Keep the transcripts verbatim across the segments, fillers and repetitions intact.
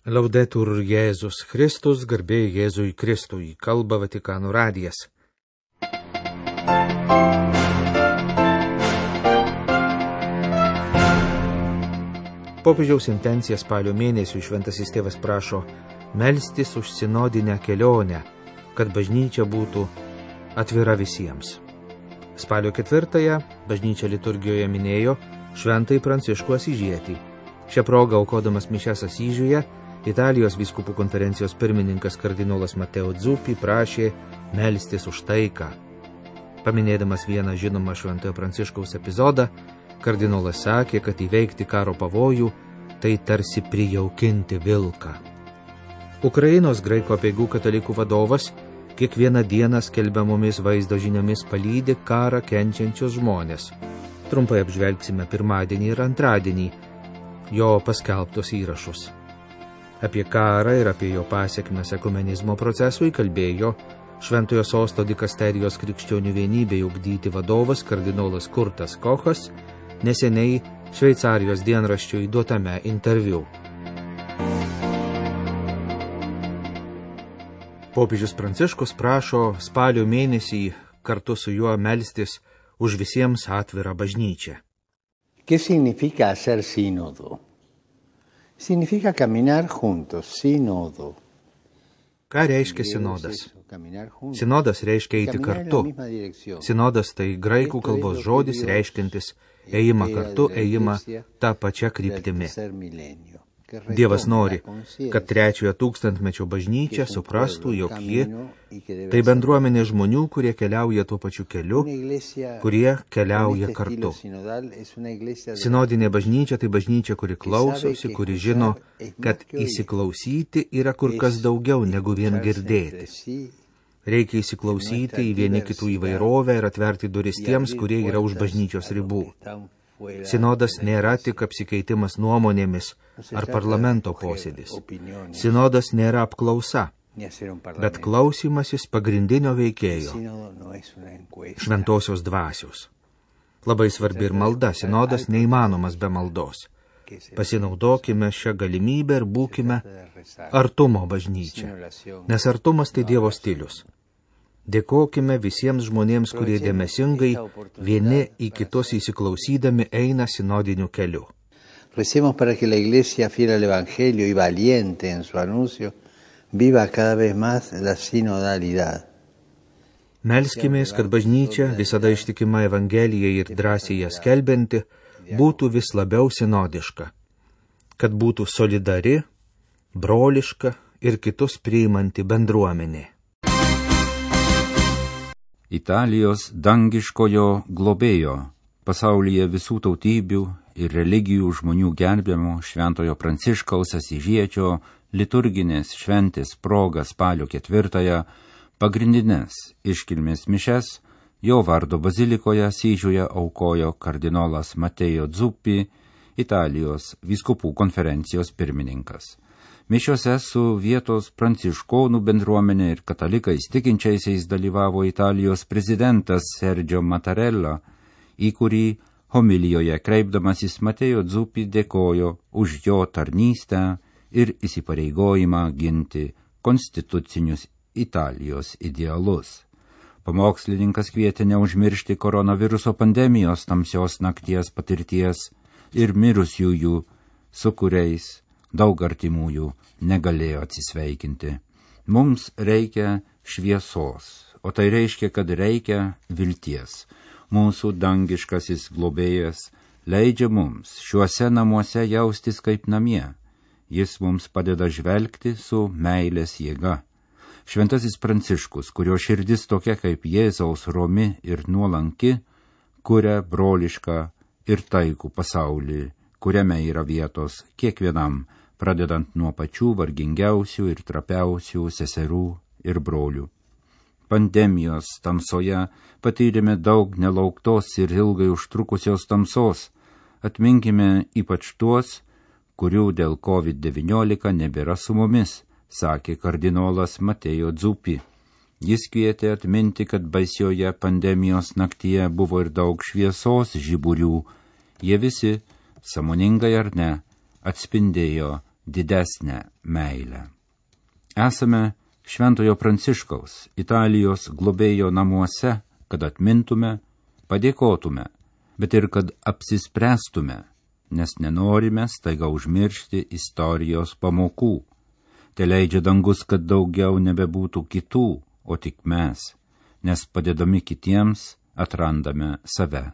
Laudetur Jėzus Kristus, garbė Jėzui Kristui, kalba Vatikano radijas. Popiežiaus intencija spalio mėnesių šventasis tėvas prašo melstis už sinodinę kelionę, kad bažnyčia būtų atvira visiems. Spalio ketvirtąją bažnyčia liturgijoje minėjo šventąjį Pranciškų Asyžietį. Šią progą aukodamas mišias Asyžiuje, Italijos vyskupų konferencijos pirmininkas kardinolas Mateo Zuppi prašė melstis už taiką. Paminėdamas vieną žinomą šventojo Pranciškaus epizodą, kardinolas sakė, kad įveikti karo pavojų tai tarsi prijaukinti vilką. Ukrainos graikų apeigų katalikų vadovas kiekvieną dieną skelbiamomis vaizdo žiniomis palydi karą kenčiančius žmonės. Trumpai apžvelgsime pirmadienį ir antradienį jo paskelbtus įrašus. Apie karą ir apie jo pasekmes ekumenizmo procesui kalbėjo Šventojo Sosto dikasterijos krikščionių vienybei ugdyti vadovas kardinolas Kurtas Kochas neseniai Šveicarijos dienraščiui duotame interviu. Popiežius Pranciškus prašo spalio mėnesį kartu su juo melstis už visiems atvirą bažnyčią. ¿Qué significa hacer sínodo? Significa caminar juntos, sínodo. Ką reiškia sinodas? Sinodas reiškia eiti kartu. Sinodas tai graikų kalbos žodis reiškiantis ėjimą kartu, ėjimą tą pačią kryptimi. Dievas nori, kad trečiojo tūkstantmečio bažnyčia suprastų, jog ji tai bendruomenė žmonių, kurie keliauja tuo pačiu keliu, kurie keliauja kartu. Sinodinė bažnyčia tai bažnyčia, kuri klausosi, kuri žino, kad įsiklausyti yra kur kas daugiau negu vien girdėti. Reikia įsiklausyti į vieni kitų įvairovę ir atverti duris tiems, kurie yra už bažnyčios ribų. Sinodas nėra tik apsikeitimas nuomonėmis ar parlamento posėdis. Sinodas nėra apklausa, bet klausymasis pagrindinio veikėjo, šventosios dvasios. Labai svarbi ir malda, sinodas neįmanomas be maldos. Pasinaudokime šią galimybę ir būkime artumo bažnyčia, nes artumas tai Dievo stilius. Dėkokime visiems žmonėms, kurie dėmesingai vieni į kitus įsiklausydami eina sinodiniu keliu. Recemos para que la Iglesia fiel al Evangelio y valiente en su anuncio viva cada vez más la sinodalidad. Melskimės, kad bažnyčia, visada ištikima Evangelijai ir drąsiai ją skelbianti, būtų vis labiau sinodiška, kad būtų solidari, broliška ir kitus priimanti bendruomenė. Italijos dangiškojo globėjo, pasaulyje visų tautybių ir religijų žmonių gerbiamo Šventojo Pranciškaus Asyžiečio liturginės šventės proga spalio ketvirtąją pagrindinės iškilmės mišias jo vardo bazilikoje Asyžiuje aukojo kardinolas Mateo Zuppi, Italijos vyskupų konferencijos pirmininkas. Mišiose su vietos pranciškonų bendruomenė ir katalikais tikinčiaisiais dalyvavo Italijos prezidentas Sergio Mattarella, į kurį homilijoje kreipdamasis Mateo Zuppi dėkojo už jo tarnystę ir įsipareigojimą ginti konstitucinius Italijos idealus. Pamokslininkas kvietė neužmiršti koronaviruso pandemijos tamsios nakties patirties ir mirusiųjų, su kuriais daug artimųjų negalėjo atsisveikinti. Mums reikia šviesos, o tai reiškia, kad reikia vilties. Mūsų dangiškasis globėjas leidžia mums šiuose namuose jaustis kaip namie. Jis mums padeda žvelgti su meilės jėga. Šventasis Pranciškus, kurio širdis tokia kaip Jėzaus romi ir nuolanki, kuria brolišką ir taikų pasaulį, kuriame yra vietos kiekvienam, pradedant nuo pačių vargingiausių ir trapiausių seserų ir brolių. Pandemijos tamsoje patyrėme daug nelauktos ir ilgai užtrukusios tamsos. Atminkime ypač tuos, kurių dėl covid devyniolika nebėra su mumis, sakė kardinolas Mateo Zuppi. Jis kvietė atminti, kad baisioje pandemijos naktyje buvo ir daug šviesos žiburių. Jie visi, sąmoningai ar ne, atspindėjo didesnę meilę. Esame Šventojo Pranciškaus, Italijos globėjo namuose, kad atmintume, padėkotume, bet ir kad apsispręstume, nes nenorime staiga užmiršti istorijos pamokų. Te leidžia dangus, kad daugiau nebebūtų kitų, o tik mes, nes padėdami kitiems atrandame save.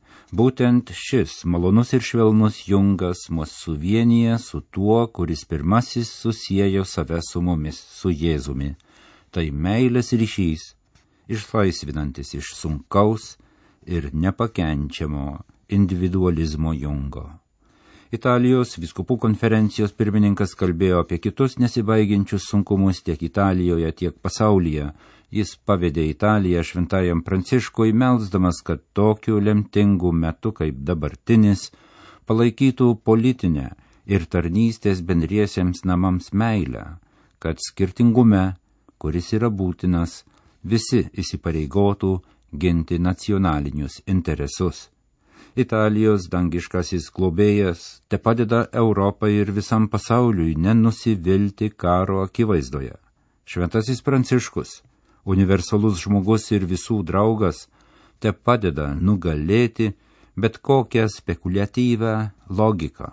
Būtent šis malonus ir švelnus jungas mus suvienyje su tuo, kuris pirmasis susiejo save su mumis, su Jėzumi. Tai meilės ryšys, išlaisvinantis iš sunkaus ir nepakenčiamo individualizmo jungo. Italijos vyskupų konferencijos pirmininkas kalbėjo apie kitus nesibaigiančius sunkumus tiek Italijoje, tiek pasaulyje. Jis pavedė Italiją Šventajam Pranciškui, melsdamas, kad tokiu lemtingu metu kaip dabartinis palaikytų politinę ir tarnystės bendriesiems namams meilę, kad skirtingume, kuris yra būtinas, visi įsipareigotų ginti nacionalinius interesus. Italijos dangiškasis globėjas te padeda Europai ir visam pasauliui nenusivilti karo akivaizdoje. Šventasis Pranciškus, universalus žmogus ir visų draugas, te padeda nugalėti bet kokią spekuliatyvę logiką,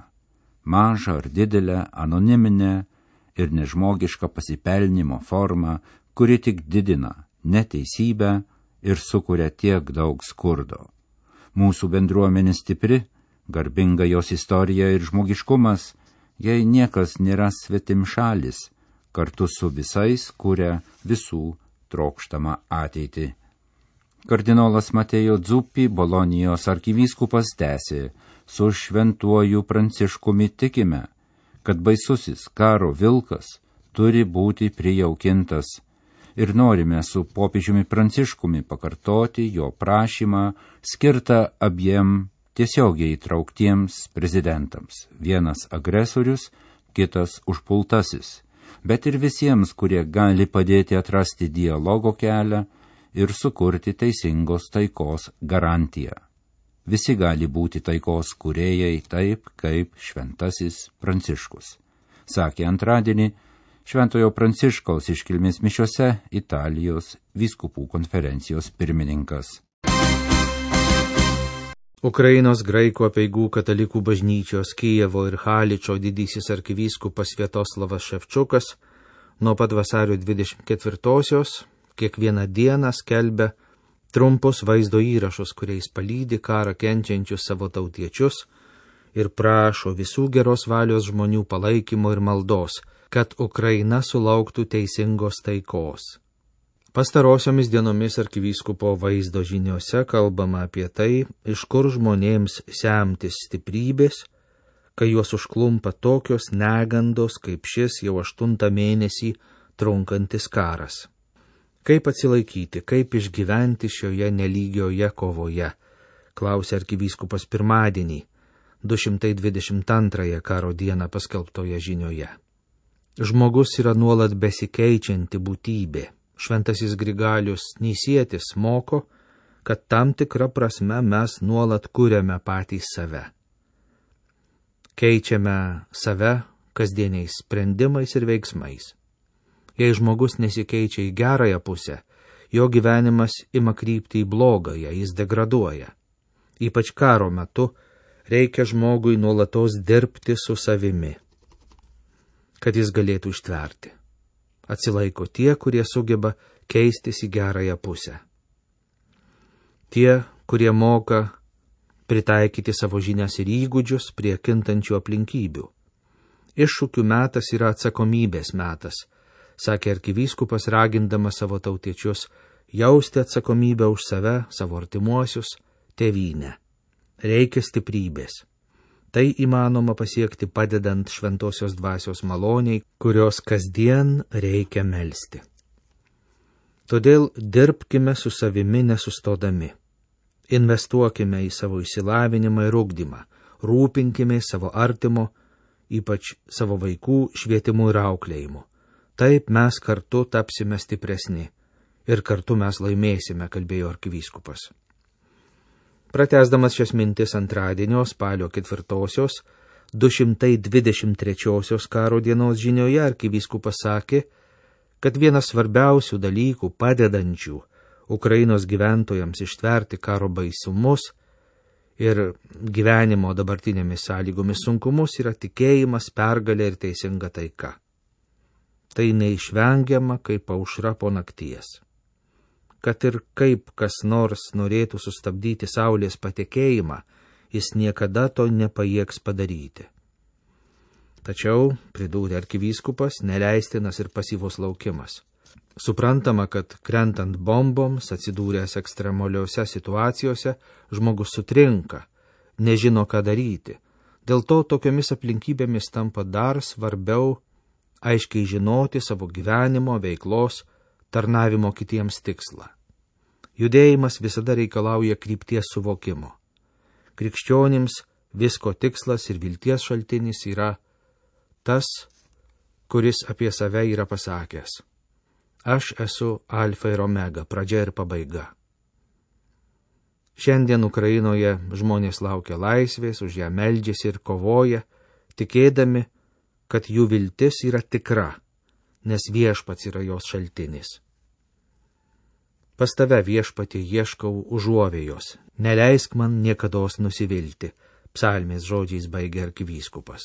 mažą ar didelę, anoniminę ir nežmogišką pasipelnimo formą, kuri tik didina neteisybę ir sukuria tiek daug skurdo. Mūsų bendruomenė stipri, garbinga jos istorija ir žmogiškumas, jei niekas nėra svetimšalis, kartu su visais kuria visų trokštamą ateitį. Kardinolas Mateo Zuppi, Bolonijos arkivyskupas, tęsė: su šventuoju Pranciškumi tikime, kad baisusis karo vilkas turi būti prijaukintas, ir norime su popiežiumi Pranciškumi pakartoti jo prašymą skirtą abiem tiesiogiai įtrauktiems prezidentams. Vienas agresorius, kitas užpultasis, bet ir visiems, kurie gali padėti atrasti dialogo kelią ir sukurti teisingos taikos garantiją. Visi gali būti taikos kūrėjai taip, kaip šventasis Pranciškus, sakė antradienį Šventojo Pranciškaus iškilmės mišiose Italijos vyskupų konferencijos pirmininkas. Ukrainos graikų apeigų katalikų bažnyčios Kijevo ir Haličo didysis arkivyskupas Sviatoslavas Ševčukas nuo pat vasario dvidešimt ketvirtosios kiekvieną dieną skelbia trumpus vaizdo įrašus, kuriais palydi karą kenčiančius savo tautiečius ir prašo visų geros valios žmonių palaikymo ir maldos, kad Ukraina sulauktų teisingos taikos. Pastarosiomis dienomis arkivyskupo vaizdo žiniose kalbama apie tai, iš kur žmonėms semtis stiprybės, kai juos užklumpa tokios negandos, kaip šis jau aštuntą mėnesį trunkantis karas. Kaip atsilaikyti, kaip išgyventi šioje nelygioje kovoje, klausė arkivyskupas pirmadienį, du šimtai dvidešimt antrąją karo dieną paskelbtoje žinioje. Žmogus yra nuolat besikeičianti būtybė. Šventasis Grigalius Nysietis moko, kad tam tikra prasme mes nuolat kuriame patys save. Keičiame save kasdieniais sprendimais ir veiksmais. Jei žmogus nesikeičia į gerąją pusę, jo gyvenimas ima krypti į blogąją, jis degraduoja. Ypač karo metu reikia žmogui nuolatos dirbti su savimi, kad jis galėtų ištverti. Atsilaiko tie, kurie sugeba keistis į gerąją pusę. Tie, kurie moka pritaikyti savo žinias ir įgūdžius prie kintančių aplinkybių. Iššūkių metas yra atsakomybės metas, sakė arkivyskupas, ragindamas savo tautiečius jausti atsakomybę už save, savo artimuosius, tėvynę. Reikia stiprybės. Tai įmanoma pasiekti padedant šventosios dvasios maloniai, kurios kasdien reikia melsti. Todėl dirbkime su savimi nesustodami. Investuokime į savo išsilavinimą ir ugdymą, rūpinkime savo artimo, ypač savo vaikų švietimu ir auklėjimu. Taip mes kartu tapsime stipresni ir kartu mes laimėsime, kalbėjo arkivyskupas. Pratęsdamas šias mintis antradienio spalio ketvirtosios du šimtai dvidešimt trečiosios karo dienos žinioje arkivyskupas sakė, kad vienas svarbiausių dalykų padedančių Ukrainos gyventojams ištverti karo baisumus ir gyvenimo dabartinėmis sąlygomis sunkumus yra tikėjimas, pergalė ir teisinga taika. Tai neišvengiama kaip aušra po nakties. Kad ir kaip kas nors norėtų sustabdyti saulės patekėjimą, jis niekada to nepajėgs padaryti. Tačiau, pridūrė arkivyskupas, neleistinas ir pasyvus laukimas. Suprantama, kad krentant bomboms, atsidūręs ekstremaliuose situacijose, žmogus sutrinka, nežino, ką daryti. Dėl to tokiomis aplinkybėmis tampa dar svarbiau aiškiai žinoti savo gyvenimo, veiklos, tarnavimo kitiems tikslą. Judėjimas visada reikalauja krypties suvokimo. Krikščionims visko tikslas ir vilties šaltinis yra tas, kuris apie save yra pasakęs: aš esu alfa ir omega, pradžia ir pabaiga. Šiandien Ukrainoje žmonės laukia laisvės, už ją meldžiasi ir kovoja, tikėdami, kad jų viltis yra tikra, nes viešpats yra jos šaltinis. Pas tave, viešpatie, ieškau užuovėjos, neleisk man niekados nusivilti, psalmės žodžiais baigė arkivyskupas.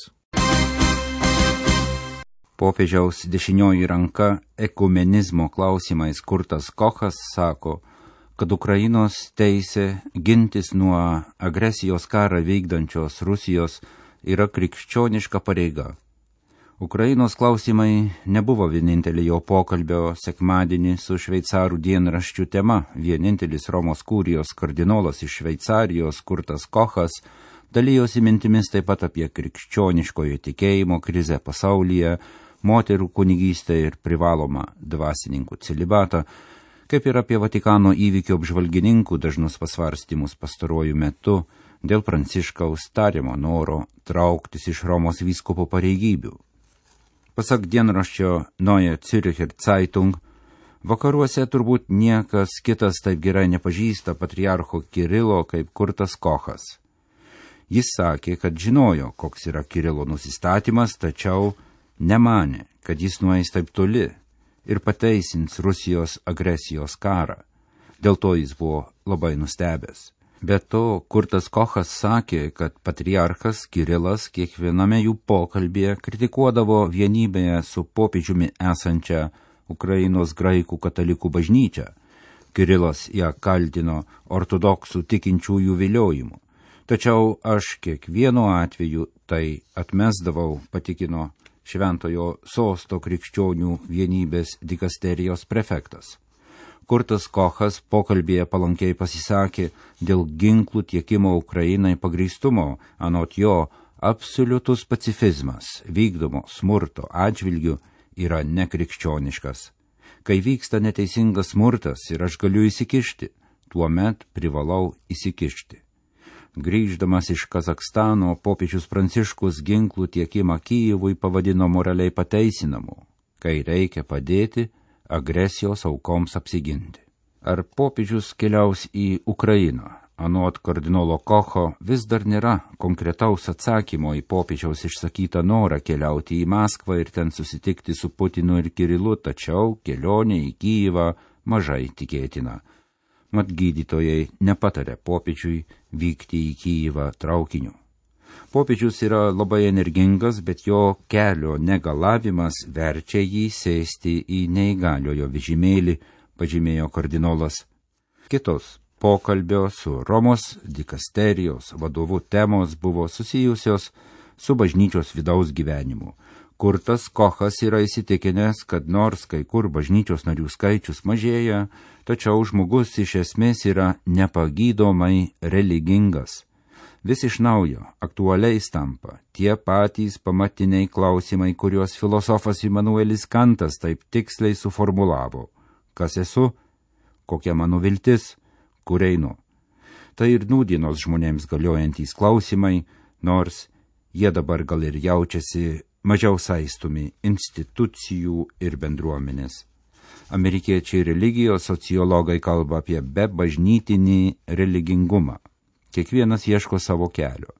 Popiežiaus dešinioji ranka ekumenizmo klausimais Kurtas Kochas sako, kad Ukrainos teisė gintis nuo agresijos karą vykdančios Rusijos yra krikščioniška pareiga. Ukrainos klausimai nebuvo vienintelė jo pokalbio sekmadienį su šveicarų dienraščių tema. Vienintelis Romos kurijos kardinolas iš Šveicarijos, Kurtas Kochas, dalijosi mintimis taip pat apie krikščioniškojo tikėjimo krizę pasaulyje, moterų kunigystę ir privalomą dvasininkų celibatą, kaip ir apie Vatikano įvykių apžvalgininkų dažnus pasvarstymus pastaruoju metu dėl Pranciškaus tariamo noro trauktis iš Romos vyskupo pareigybių. Pasak dienraščio Neue Zürcher Zeitung, vakaruose turbūt niekas kitas taip gerai nepažįsta patriarcho Kirilo kaip Kurtas Kochas. Jis sakė, kad žinojo, koks yra Kirilo nusistatymas, tačiau nemanė, kad jis nueis taip toli ir pateisins Rusijos agresijos karą. Dėl to jis buvo labai nustebęs. Be to, Kurtas Kochas sakė, kad patriarchas Kirilas kiekviename jų pokalbėje kritikuodavo vienybėje su popiežiumi esančią Ukrainos graikų katalikų bažnyčią. Kirilas ją kaltino ortodoksų tikinčiųjų viliojimu. Tačiau aš kiekvienu atveju tai atmesdavau, patikino Šventojo sosto krikščionių vienybės dikasterijos prefektas. Kurtas Kochas pokalbėje palankiai pasisakė dėl ginklų tiekimo Ukrainai pagrįstumo, anot jo absoliutus pacifizmas vykdomo smurto atžvilgiu yra nekrikščioniškas. Kai vyksta neteisingas smurtas ir aš galiu įsikišti, tuomet privalau įsikišti. Grįždamas iš Kazakstano, popiežius Pranciškus ginklų tiekimą Kijevui pavadino moraliai pateisinamu, kai reikia padėti agresijos aukoms apsiginti. Ar popiežius keliaus į Ukrainą? Anot kardinolo Kocho vis dar nėra konkretaus atsakymo į popiežiaus išsakytą norą keliauti į Maskvą ir ten susitikti su Putinu ir Kirilu, tačiau kelionė į Kijevą mažai tikėtina. Mat gydytojai nepatarė popiežiui vykti į Kijevą traukiniu. Popiežius yra labai energingas, bet jo kelio negalavimas verčia jį sėsti į neįgaliojo vežimėlį, pažymėjo kardinolas. Kitos pokalbio su Romos dikasterijos vadovu temos buvo susijusios su bažnyčios vidaus gyvenimu. Kurtas Kochas yra įsitikinęs, kad nors kai kur bažnyčios narių skaičius mažėja, tačiau žmogus iš esmės yra nepagydomai religingas. Vis iš naujo aktualiais tampa tie patys pamatiniai klausimai, kuriuos filosofas Immanuelis Kantas taip tiksliai suformulavo. Kas esu? Kokia mano viltis? Kur einu? Tai ir nūdienos žmonėms galiojantys klausimai, nors jie dabar gal ir jaučiasi mažiau saistomi institucijų ir bendruomenės. Amerikiečiai religijos sociologai kalba apie bebažnytinį religingumą. Kiekvienas ieško savo kelio.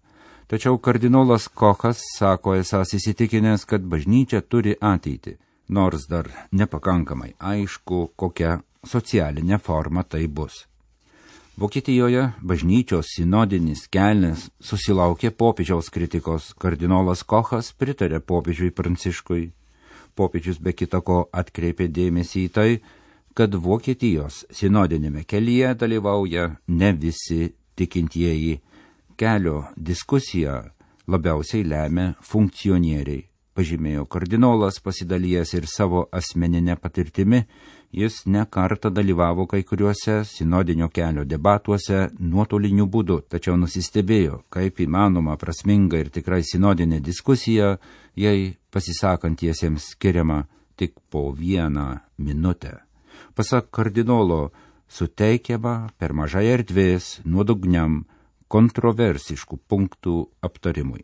Tačiau kardinolas Kochas sako esąs įsitikinęs, kad bažnyčia turi ateitį, nors dar nepakankamai aišku, kokia socialinė forma tai bus. Vokietijoje bažnyčios sinodinis kelias susilaukė popiežiaus kritikos. Kardinolas Kochas pritarė popiežiui Pranciškui. Popiežius be kitako atkreipė dėmesį į tai, kad Vokietijos sinodinėme kelyje dalyvauja ne visi tikintieji. Kelio diskusiją labiausiai lemia funkcionieriai, pažymėjo kardinolas, pasidalijęs ir savo asmeninę patirtimi. Jis ne kartą dalyvavo kai kuriuose sinodinio kelio debatuose nuotoliniu būdu, tačiau nusistebėjo, kaip įmanoma prasminga ir tikrai sinodinė diskusija, jei pasisakantiesiems skiriama tik po vieną minutę. Pasak kardinolo, suteikiama per mažai erdvės nuodugniam kontroversiškų punktų aptarimui.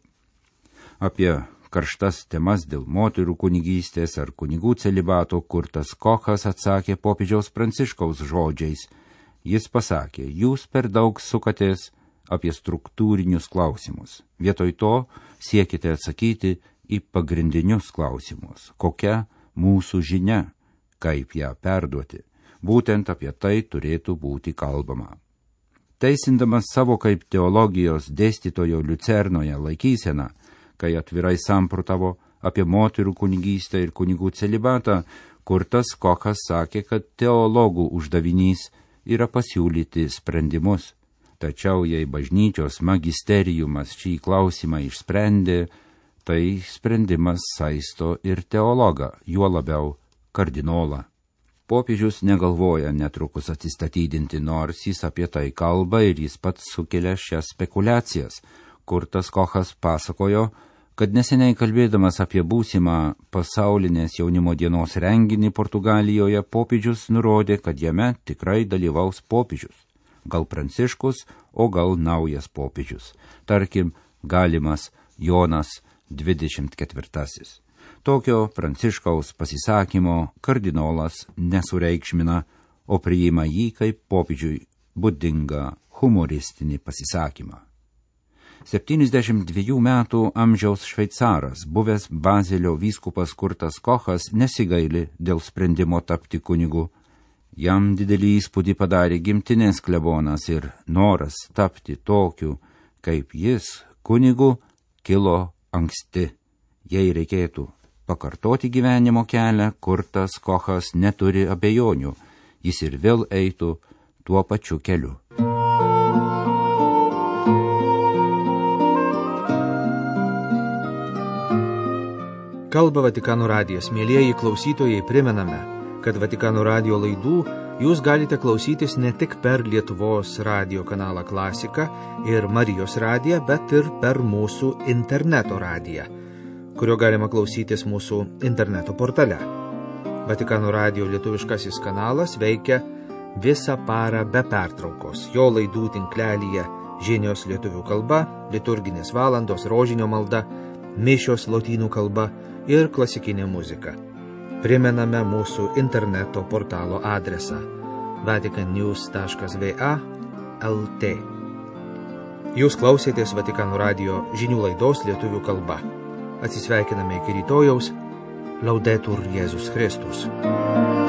Apie karštas temas dėl moterų kunigystės ar kunigų celibato Kurtas Kochas atsakė popiežiaus Pranciškaus žodžiais. Jis pasakė, jūs per daug sukatės apie struktūrinius klausimus. Vietoj to siekite atsakyti į pagrindinius klausimus. Kokia mūsų žinia, kaip ją perduoti. Būtent apie tai turėtų būti kalbama. Teisindamas savo kaip teologijos dėstytojo Liucernoje laikyseną, kai atvirai samprotavo apie moterų kunigystę ir kunigų celibatą, Kurtas Kochas sakė, kad teologų uždavinys yra pasiūlyti sprendimus. Tačiau jei bažnyčios magisteriumas šį klausimą išsprendė, tai sprendimas saisto ir teologą, juo labiau kardinolą. Popiežius negalvoja netrukus atsistatydinti, nors jis apie tai kalba ir jis pats sukelia šias spekulacijas. Kurtas Kochas pasakojo, kad neseniai kalbėdamas apie būsimą pasaulinės jaunimo dienos renginį Portugalijoje, popiežius nurodė, kad jame tikrai dalyvaus popiežius. Gal Pranciškus, o gal naujas popiežius. Tarkim, galimas Jonas dvidešimt ketvirtasis. Tokio Pranciškaus pasisakymo kardinolas nesureikšmina, o priima jį kaip popiežiui būdingą humoristinį pasisakymą. septyniasdešimt dviejų metų amžiaus šveicaras, buvęs Bazelio vyskupas Kurtas Kochas, nesigaili dėl sprendimo tapti kunigu. Jam didelį įspūdį padarė gimtinės klebonas ir noras tapti tokiu, kaip jis, kunigu, kilo anksti. Jei reikėtų pakartoti gyvenimo kelią, Kurtas Kochas neturi abejonių, jis ir vėl eitų tuo pačiu keliu. Kalba Vatikano radijas. Mielieji klausytojai, primename, kad Vatikano radijo laidų jūs galite klausytis ne tik per Lietuvos radijo kanalą Klasika ir Marijos radiją, bet ir per mūsų interneto radiją, kurio galima klausytis mūsų interneto portale. Vatikano radijo lietuviškasis kanalas veikia visą parą be pertraukos. Jo laidų tinklelyje žinios lietuvių kalba, liturginės valandos, rožinio malda, mišios lotynų kalba ir klasikinė muzika. Primename mūsų interneto portalo adresą vatican news taškas v a taškas l t. Jūs klausėtės Vatikano radijo žinių laidos lietuvių kalba. Atsisveikiname iki rytojaus. Laudetur Jėzus Kristus.